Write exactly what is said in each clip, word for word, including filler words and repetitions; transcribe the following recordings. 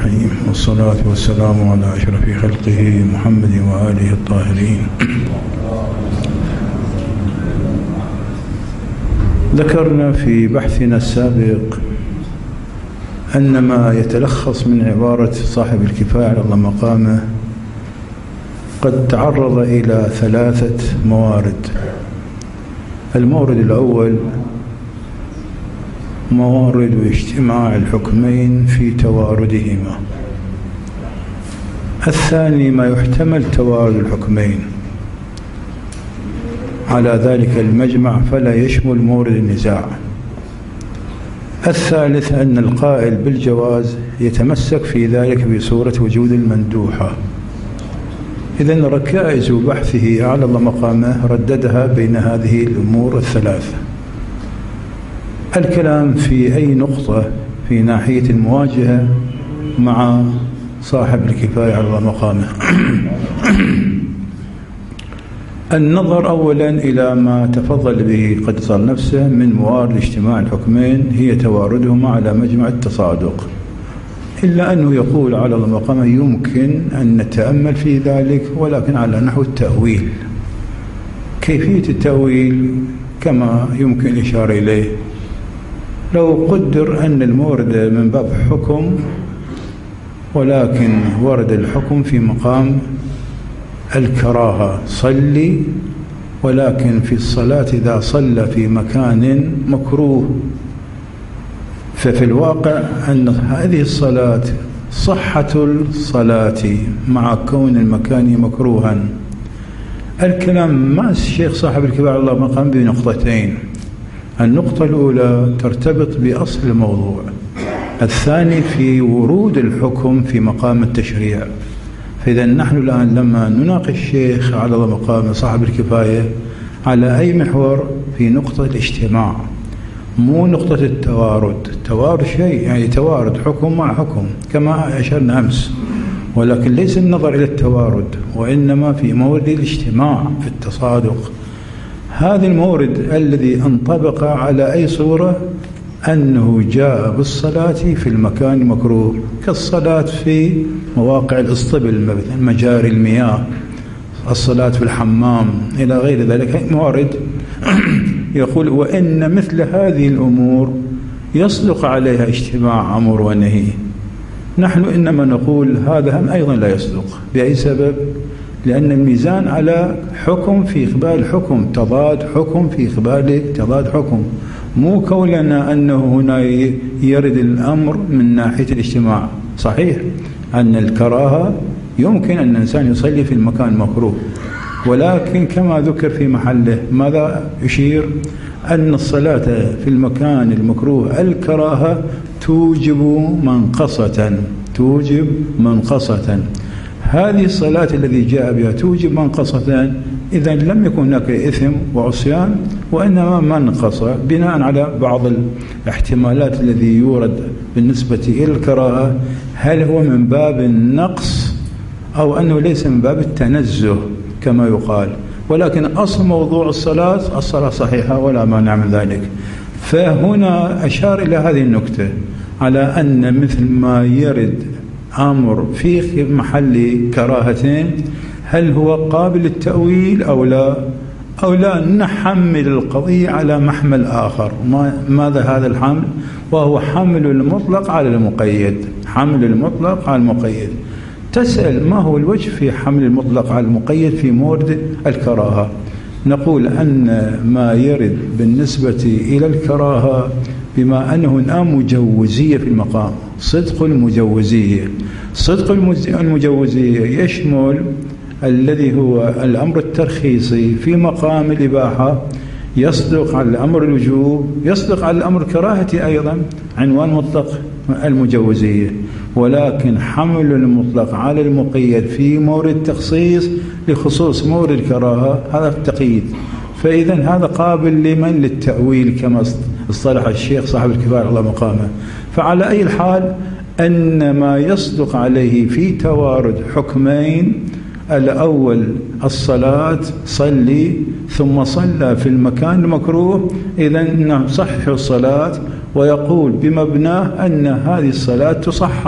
الرحيم، والصلاة والسلام على أشرف خلقه محمد وآله الطاهرين. ذكرنا في بحثنا السابق أن ما يتلخص من عبارة صاحب الكفاية على الله مقامه قد تعرض إلى ثلاثة موارد. المورد الأول موارد اجتماع الحكمين في تواردهما. الثاني ما يحتمل توارد الحكمين على ذلك المجمع فلا يشمل مورد النزاع. الثالث أن القائل بالجواز يتمسك في ذلك بصورة وجود المندوحة. إذن ركائز بحثه على الله مقامه رددها بين هذه الأمور الثلاثة. الكلام في أي نقطة في ناحية المواجهة مع صاحب الكفاية على الله مقامه. النظر أولا إلى ما تفضل به قدر نفسه من موارد اجتماع الحكمين هي تواردهما على مجمع التصادق، إلا أنه يقول على الله مقامه يمكن أن نتأمل في ذلك ولكن على نحو التأويل. كيفية التأويل كما يمكن الإشارة إليه لو قدر أن المورد من باب حكم ولكن ورد الحكم في مقام الكراهة، صلي ولكن في الصلاة إذا صلى في مكان مكروه، ففي الواقع أن هذه الصلاة صحة الصلاة مع كون المكان مكروها. الكلام مع الشيخ صاحب الكفاية على الله مقام بنقطتين. النقطة الأولى ترتبط بأصل الموضوع، الثاني في ورود الحكم في مقام التشريع. فإذا نحن الآن لما نناقش الشيخ على مقام صاحب الكفاية على أي محور في نقطة الاجتماع مو نقطة التوارد. التوارد شيء يعني توارد حكم مع حكم كما أشرنا أمس، ولكن ليس النظر إلى التوارد وإنما في مورد الاجتماع في التصادق. هذا المورد الذي انطبق على أي صورة أنه جاء بالصلاة في المكان المكروه كالصلاة في مواقع الإصطبل مجاري المياه، الصلاة في الحمام إلى غير ذلك موارد. يقول وإن مثل هذه الأمور يصدق عليها اجتماع أمر ونهي. نحن إنما نقول هذا هم أيضا لا يصدق. بأي سبب؟ لأن الميزان على حكم في إقبال حكم، تضاد حكم في إقبال تضاد حكم، مو كوننا أنه هنا يرد الأمر من ناحية الاجتماع. صحيح أن الكراهة يمكن أن الإنسان يصلي في المكان المكروه، ولكن كما ذكر في محله ماذا يشير؟ أن الصلاة في المكان المكروه الكراهة توجب منقصة، توجب منقصة. هذه الصلاة الذي جاء بها توجب منقصة، إذا لم يكن هناك إثم وعصيان وإنما منقص بناء على بعض الاحتمالات الذي يورد بالنسبة إلى الكراهة. هل هو من باب النقص أو أنه ليس من باب التنزه كما يقال؟ ولكن أصل موضوع الصلاة الصلاة صحيحة ولا مانع من ذلك. فهنا أشار إلى هذه النكتة على أن مثل ما يرد أمر في محل كراهتين هل هو قابل للتأويل أو لا، أو لا نحمل القضية على محمل آخر. ماذا هذا الحمل؟ وهو حمل المطلق على المقيد. حمل المطلق على المقيد. تسأل ما هو الوجه في حمل المطلق على المقيد في مورد الكراهة؟ نقول أن ما يرد بالنسبة إلى الكراهة بما أنه الآن مجوزية في المقام، صدق المجوزية. صدق المجوزية يشمل الذي هو الأمر الترخيصي في مقام الإباحة، يصدق على الأمر الوجوب، يصدق على الأمر الكراهة أيضا، عنوان مطلق المجوزية. ولكن حمل المطلق على المقيد في مورد التخصيص لخصوص مورد الكراهة هذا التقييد. فإذا هذا قابل لمن للتأويل كما اصطلح الشيخ صاحب الكفاية الله مقامه. فعلى أي الحال أن ما يصدق عليه في توارد حكمين، الأول الصلاة صلي ثم صلى في المكان المكروه، إذن صحح الصلاة ويقول بمبناه أن هذه الصلاة تصحح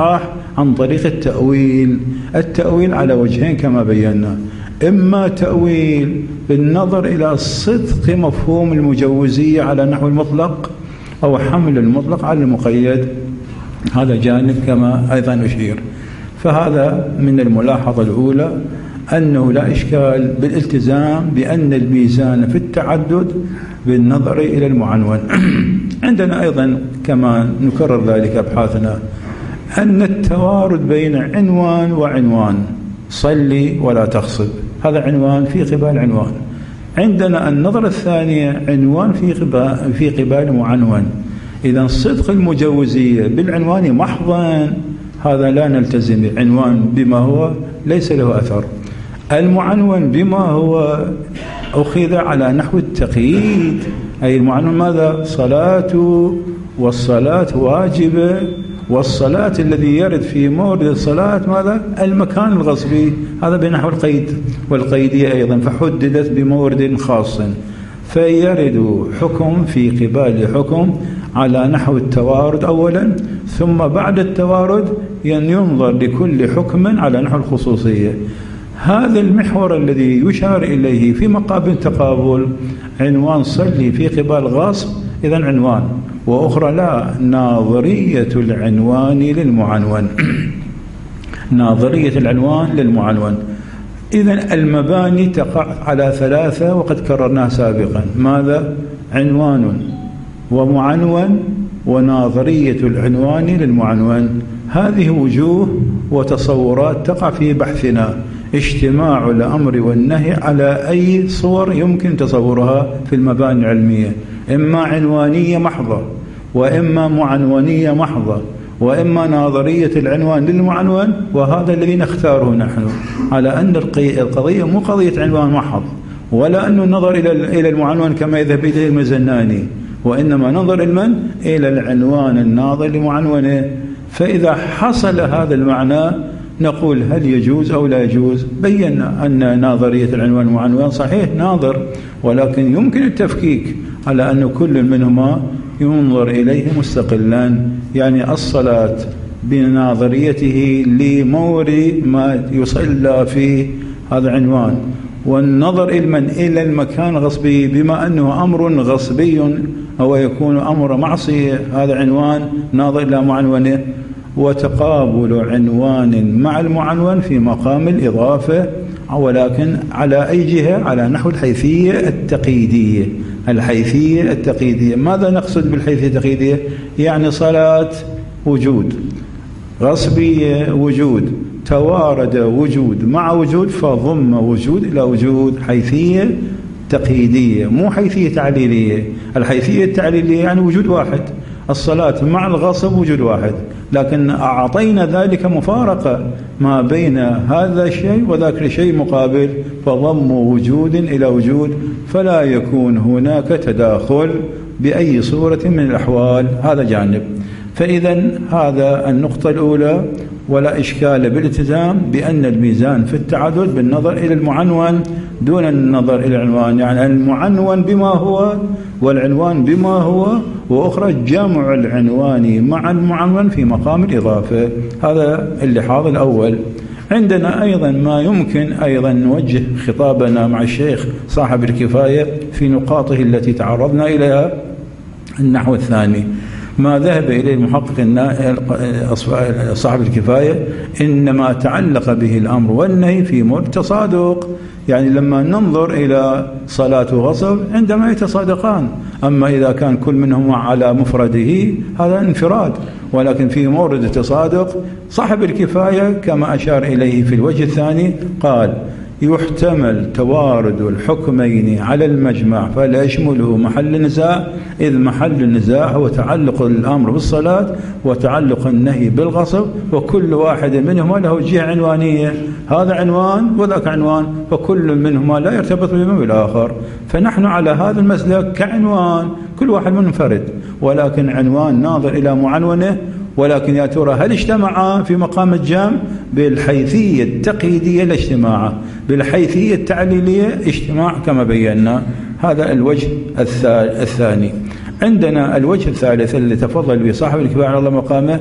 عن طريق التأويل. التأويل على وجهين كما بينا، إما تأويل بالنظر إلى صدق مفهوم المجوزية على نحو المطلق، أو حمل المطلق على المقيد، هذا جانب كما أيضا أشير. فهذا من الملاحظة الأولى أنه لا إشكال بالالتزام بأن الميزان في التعدد بالنظر إلى المعنون. عندنا أيضا كما نكرر ذلك أبحاثنا أن التوارد بين عنوان وعنوان، صلي ولا تغصب، هذا عنوان في قبال عنوان. عندنا النظرة الثانية عنوان في قبال, في قبال معنون. إذا صدق المجوزية بالعنوان محضا هذا لا نلتزم به، عنوان بما هو ليس له أثر. المعنون بما هو أخذ على نحو التقييد، أي المعنون ماذا؟ صلاة، والصلاة واجبة، والصلاة الذي يرد في مورد الصلاة ماذا؟ المكان الغصبي، هذا بنحو القيد والقيدية أيضا، فحددت بمورد خاص، فيرد حكم في قبال حكم على نحو التوارد أولا، ثم بعد التوارد ينظر لكل حكم على نحو الخصوصية. هذا المحور الذي يشار إليه في مقابل تقابل عنوان صلي في قبال غصب، إذن عنوان، وأخرى لا، ناظرية العنوان للمعنون. ناظرية العنوان للمعنون. إذن المباني تقع على ثلاثة وقد كررناها سابقا، ماذا؟ عنوان ومعنون وناظرية العنوان للمعنون. هذه وجوه وتصورات تقع في بحثنا، اجتماع الأمر والنهي على أي صور يمكن تصورها في المباني العلمية، إما عنوانية محضة، وإما معنونية محضة، وإما ناظرية العنوان للمعنون. وهذا الذي نختاره نحن، على أن القضية مو قضية عنوان محض، ولا أن النظر إلى المعنون كما يذهب إليه المزناني، وإنما ننظر المن إلى العنوان الناظر لمعنونه. فإذا حصل هذا المعنى نقول هل يجوز أو لا يجوز. بينا أن ناظرية العنوان والمعنون صحيح ناظر، ولكن يمكن التفكيك على أن كل منهما ينظر إليه مستقلا. يعني الصلاة بناظريته لمورد ما يصلى فيه هذا عنوان، والنظر إلى المكان غصبي بما أنه أمر غصبي أو يكون أمر معصية هذا عنوان ناظر إلى معنونه. وتقابل عنوان مع المعنون في مقام الإضافة، ولكن على أي جهة؟ على نحو الحيثية التقييدية. الحيثية التقييدية، ماذا نقصد بالحيثية التقييدية؟ يعني صلاة وجود، غصبية وجود، توارد وجود مع وجود، فضم وجود إلى وجود. حيثية تقييدية مو حيثية تعليلية. الحيثية التعليلية يعني وجود واحد، الصلاة مع الغصب وجود واحد، لكن أعطينا ذلك مفارقة ما بين هذا الشيء وذاك الشيء مقابل، فضم وجود إلى وجود، فلا يكون هناك تداخل بأي صورة من الأحوال. هذا جانب. فإذا هذا النقطة الأولى، ولا إشكال بالالتزام بأن الميزان في التعدد بالنظر إلى المعنون دون النظر إلى العنوان، يعني المعنون بما هو والعنوان بما هو، وأخرى جمع العنوان مع المعنون في مقام الإضافة. هذا اللحاظ الأول. عندنا أيضا ما يمكن أيضا نوجه خطابنا مع الشيخ صاحب الكفاية في نقاطه التي تعرضنا إليها. النحو الثاني ما ذهب إليه المحقق صاحب الكفاية إنما تعلق به الأمر والنهي في مورد التصادق، يعني لما ننظر إلى صلاة وغصب عندما يتصادقان، أما إذا كان كل منهما على مفرده هذا انفراد، ولكن في مورد التصادق صاحب الكفاية كما أشار إليه في الوجه الثاني قال يحتمل توارد الحكمين على المجمع فلا يشمله محل نزاع، إذ محل النزاع هو تعلق الأمر بالصلاة وتعلق النهي بالغصب، وكل واحد منهما له جهة عنوانية، هذا عنوان وذاك عنوان، وكل منهما لا يرتبط بما بالآخر. فنحن على هذا المسلك كعنوان كل واحد منفرد، ولكن عنوان ناظر إلى معنونه. ولكن يا ترى هل اجتمعا في مقام الجمع؟ بالحيثية التقييدية الاجتماع، بالحيثية التعليلية اجتماع كما بينا. هذا الوجه الثاني. عندنا الوجه الثالث اللي تفضل به صاحب الكفاية على الله مقامه،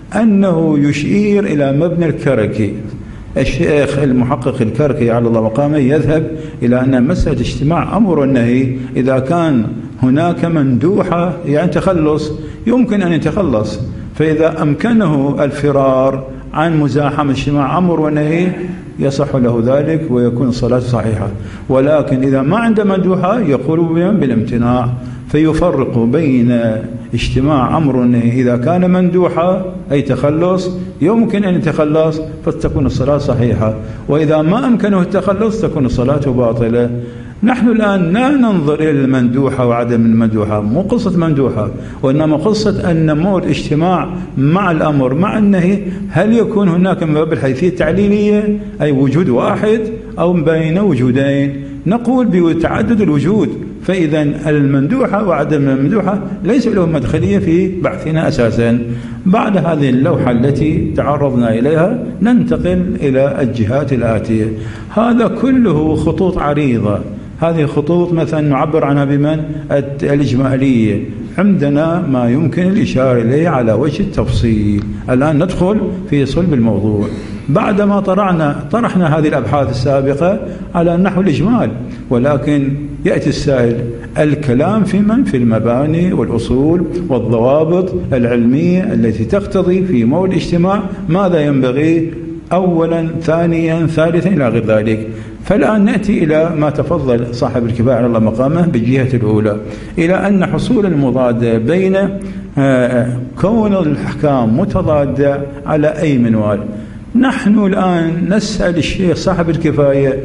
أنه يشير إلى مبنى الكركي. الشيخ المحقق الكركي على الله مقامه يذهب إلى أن مسألة اجتماع أمر والنهي إذا كان هناك مندوحة يعني تخلص يمكن أن يتخلص، فإذا أمكنه الفرار عن مزاحمة اجتماع أمر ونهي يصح له ذلك ويكون الصلاة صحيحة. ولكن إذا ما عنده مندوحة يقول بالامتناع، فيفرق بين اجتماع أمر ونهي إذا كان مندوحة أي تخلص يمكن أن يتخلص فتكون الصلاة صحيحة، وإذا ما أمكنه التخلص تكون الصلاة باطلة. نحن الآن لا ننظر إلى المندوحة وعدم المندوحة، مو قصة مندوحة، وإنما قصة أن نمو الاجتماع مع الأمر مع النهي هل يكون هناك من باب الحيثية التعليلية أي وجود واحد أو بين وجودين؟ نقول بتعدد الوجود، فإذا المندوحة وعدم المندوحة ليس له مدخلية في بحثنا أساسا. بعد هذه اللوحة التي تعرضنا إليها ننتقل إلى الجهات الآتية. هذا كله خطوط عريضة، هذه خطوط مثلا نعبر عنها بمن الإجمالية، عندنا ما يمكن الإشارة إليه على وجه التفصيل. الآن ندخل في صلب الموضوع بعدما طرحنا طرحنا هذه الأبحاث السابقة على نحو الإجمال، ولكن يأتي السائل الكلام في من في المباني والأصول والضوابط العلمية التي تقتضي في مول الاجتماع ماذا ينبغي أولا ثانيا ثالثا إلى غير ذلك. فالآن نأتي إلى ما تفضل صاحب الكفاية على الله مقامه بالجهة الأولى، إلى أن حصول المضادة بين كون الأحكام متضادة على أي منوال. نحن الآن نسأل الشيخ صاحب الكفاية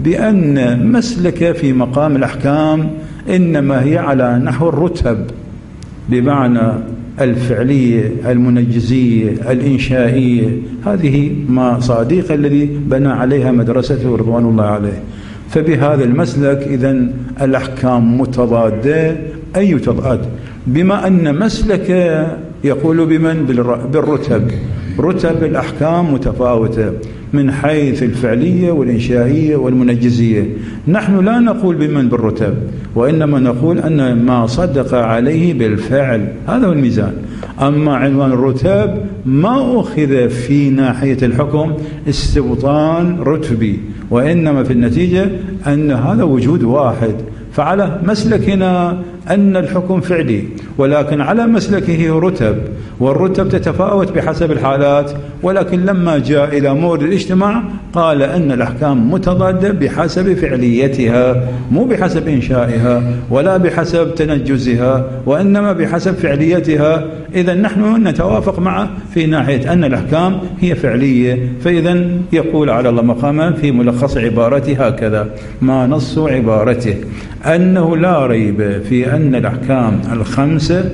بأن مسلك في مقام الأحكام إنما هي على نحو الرتب، بمعنى الفعلية المنجزية الإنشائية، هذه ما صديق الذي بنى عليها مدرسته رضوان الله عليه. فبهذا المسلك إذن الأحكام متضادة أي تضاد، بما أن مسلك يقول بمن بالرتب، رتب الأحكام متفاوتة من حيث الفعلية والإنشائية والمنجزية. نحن لا نقول بمن بالرتب، وإنما نقول أن ما صدق عليه بالفعل هذا هو الميزان. أما عنوان الرتب ما أخذ في ناحية الحكم استبطان رتبي، وإنما في النتيجة أن هذا وجود واحد. فعلى مسلكنا أن الحكم فعلي، ولكن على مسلكه رتب، والرتب تتفاوت بحسب الحالات. ولكن لما جاء إلى مورد الاجتماع قال أن الأحكام متضادة بحسب فعليتها، مو بحسب إنشائها ولا بحسب تنجزها، وإنما بحسب فعليتها. إذا نحن نتوافق معه في ناحية أن الأحكام هي فعلية. فإذا يقول على الله مقامه في ملخص عبارته هكذا: ما نص عبارته أنه لا ريب في أن الأحكام الخمسة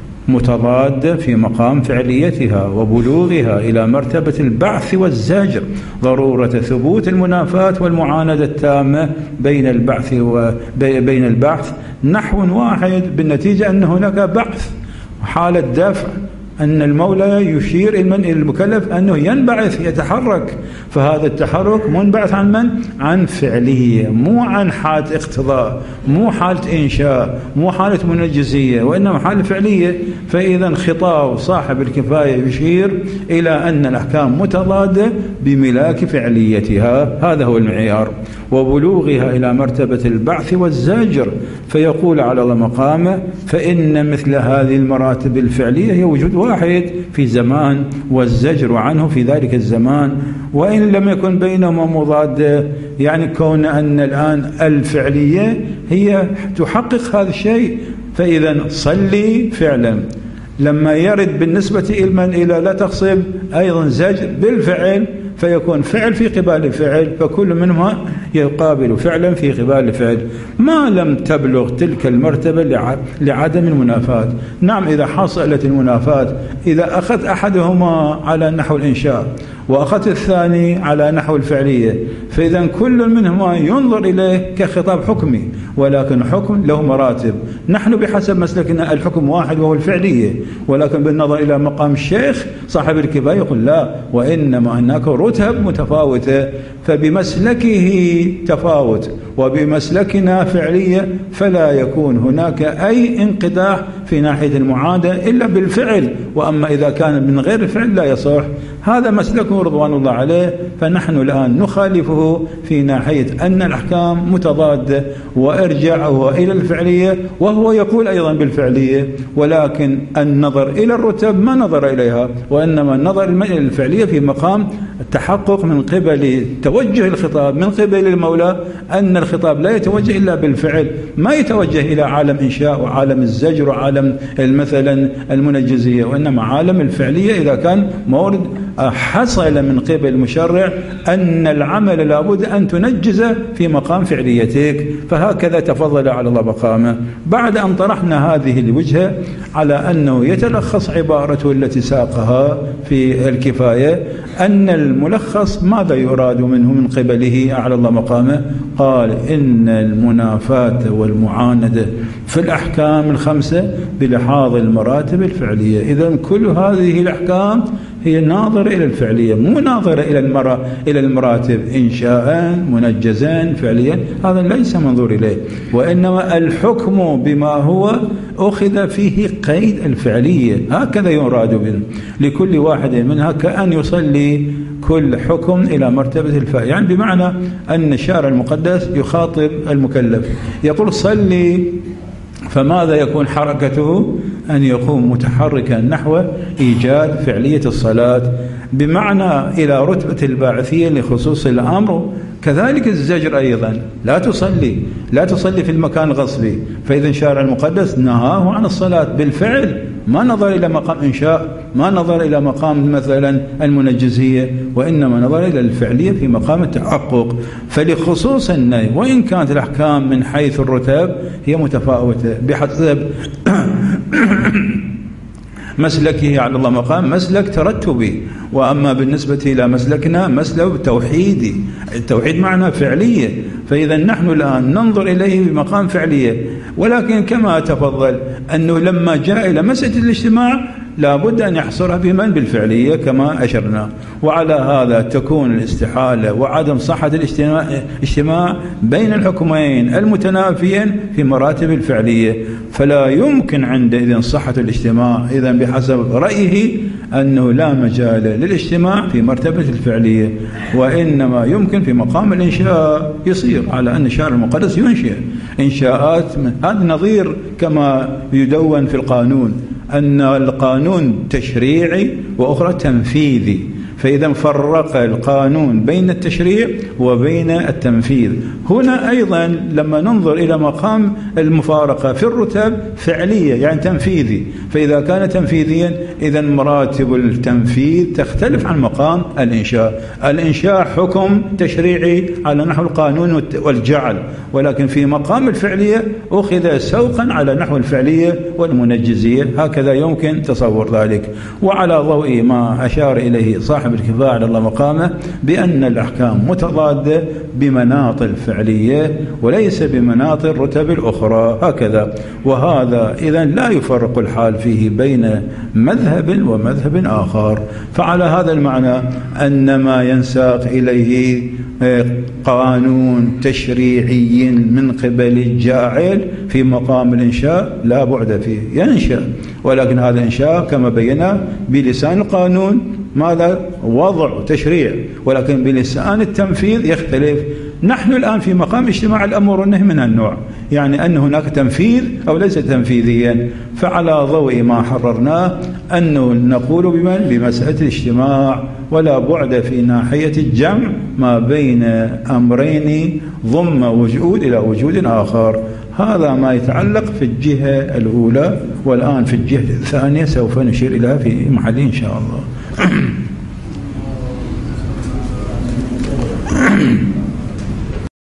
متضادة في مقام فعليتها وبلوغها إلى مرتبة البعث والزجر، ضرورة ثبوت المنافاة والمعاندة التامة بين البعث وبين البعث نحو واحد، بالنتيجة أن هناك بعث حالة دفع، أن المولى يشير إلى المكلف أنه ينبعث يتحرك، فهذا التحرك منبعث عن من؟ عن فعلية، مو عن حالة اقتضاء، مو حالة إنشاء، مو حالة منجزية، وإنما حالة فعلية. فإذا خطاب صاحب الكفاية يشير إلى أن الأحكام متضادة بملاك فعليتها، هذا هو المعيار، وبلوغها إلى مرتبة البعث والزاجر. فيقول على الله مقامه: فإن مثل هذه المراتب الفعلية هي وجود واحد في زمان، والزجر عنه في ذلك الزمان، وإن لم يكن بينهما مضاد، يعني كون أن الآن الفعلية هي تحقق هذا الشيء. فإذا صلي فعلا لما يرد بالنسبة إلى من إلى لا تغصب أيضا زجر بالفعل، فيكون فعل في قبال فعل، فكل منهما يقابل فعلا في قبال فعل ما لم تبلغ تلك المرتبة لعدم المنافاة. نعم، إذا حصلت المنافاة، إذا أخذ أحدهما على نحو الإنشاء وأخذ الثاني على نحو الفعلية، فإذا كل منهما ينظر إليه كخطاب حكمي، ولكن حكم له مراتب. نحن بحسب مسلكنا الحكم واحد وهو الفعلية، ولكن بالنظر إلى مقام الشيخ صاحب الكفاية يقول لا، وإنما هناك رتب متفاوتة، فبمسلكه تفاوت وبمسلكنا فعلية، فلا يكون هناك أي انقداح في ناحية المعادة إلا بالفعل، وأما إذا كان من غير الفعل لا يصح. هذا مسلكه رضوان الله عليه، فنحن الآن نخالفه في ناحية أن الأحكام متضادة وارجعه إلى الفعلية، وهو يقول أيضا بالفعلية، ولكن النظر إلى الرتب ما نظر إليها، وإنما النظر إلى الفعلية في مقام التحقق من قبل توجه الخطاب من قبل المولى، أن الخطاب لا يتوجه إلا بالفعل، ما يتوجه إلى عالم إنشاء وعالم الزجر وعالم مثلا المنجزية، وإنما عالم الفعلية إذا كان مورد حصل من قبل المشرع أن العمل لابد أن تنجز في مقام فعليتك، فهكذا تفضل على الله مقامه. بعد أن طرحنا هذه الوجهة على أنه يتلخص عبارته التي ساقها في الكفاية، أن الملخص ماذا يراد منه من قبله على الله مقامه؟ قال إن المنافاة والمعاندة في الأحكام الخمسة بلحاظ المراتب الفعلية. إذن كل هذه الأحكام هي ناظرة إلى الفعلية، مو ناظرة إلى المرا إلى المراتب إنشاء منجزان فعليا، هذا ليس منظور إليه، وإنما الحكم بما هو أخذ فيه قيد الفعلية، هكذا يراد به لكل واحد منها، كأن يصلي كل حكم إلى مرتبة الفاعل، يعني بمعنى أن الشارع المقدس يخاطب المكلف يقول صلي، فماذا يكون حركته؟ أن يقوم متحركا نحو إيجاد فعلية الصلاة، بمعنى إلى رتبة الباعثية لخصوص الأمر. كذلك الزجر أيضا، لا تصلي لا تصلي في المكان الغصبي، فإذا الشارع المقدس نهاه عن الصلاة بالفعل، ما نظر إلى مقام إنشاء، ما نظر إلى مقام مثلا المنجزية، وإنما نظر إلى الفعلية في مقام التحقق. فلخصوص النهي وإن كانت الأحكام من حيث الرتب هي متفاوتة بحسب مسلكه على الله مقام مسلك ترتبي، وأما بالنسبة إلى مسلكنا مسلك توحيدي، التوحيد معنى فعلية، فإذا نحن الآن ننظر إليه بمقام فعلية. ولكن كما تفضل أنه لما جاء إلى مسألة الاجتماع لابد أن يحصرها بمن بالفعلية كما أشرنا، وعلى هذا تكون الاستحالة وعدم صحة الاجتماع بين الحكمين المتنافيين في مراتب الفعلية، فلا يمكن عندئذ صحة الاجتماع. إذا بحسب رأيه أنه لا مجال للاجتماع في مرتبة الفعلية، وإنما يمكن في مقام الإنشاء يصير على أن الشارع المقدس ينشئ إنشاءات. هذا نظير كما يدون في القانون أن القانون تشريعي وأخرى تنفيذي، فإذا فرق القانون بين التشريع وبين التنفيذ. هنا أيضا لما ننظر إلى مقام المفارقة في الرتب فعلية يعني تنفيذي، فإذا كان تنفيذيا إذا مراتب التنفيذ تختلف عن مقام الإنشاء. الإنشاء حكم تشريعي على نحو القانون والجعل، ولكن في مقام الفعلية أخذ سوقا على نحو الفعلية والمنجزية، هكذا يمكن تصور ذلك. وعلى ضوء ما أشار إليه صاحب الكفاية على الله مقامه بأن الأحكام متضادة بمناط الفعلية وليس بمناط الرتب الأخرى هكذا، وهذا إذن لا يفرق الحال فيه بين مذهب ومذهب آخر. فعلى هذا المعنى أن ما ينساق إليه قانون تشريعي من قبل الجاعل في مقام الإنشاء لا بعد فيه، ينشأ، ولكن هذا الإنشاء كما بينا بلسان القانون ماذا وضع تشريع، ولكن بلسان التنفيذ يختلف. نحن الآن في مقام اجتماع الأمر والنهي من النوع، يعني أن هناك تنفيذ أو ليس تنفيذيا. فعلى ضوء ما حررناه أنه نقول بمن بمسألة الاجتماع، ولا بعد في ناحية الجمع ما بين أمرين ضم وجود إلى وجود آخر. هذا ما يتعلق في الجهة الأولى، والآن في الجهة الثانية سوف نشير إليها في محل إن شاء الله.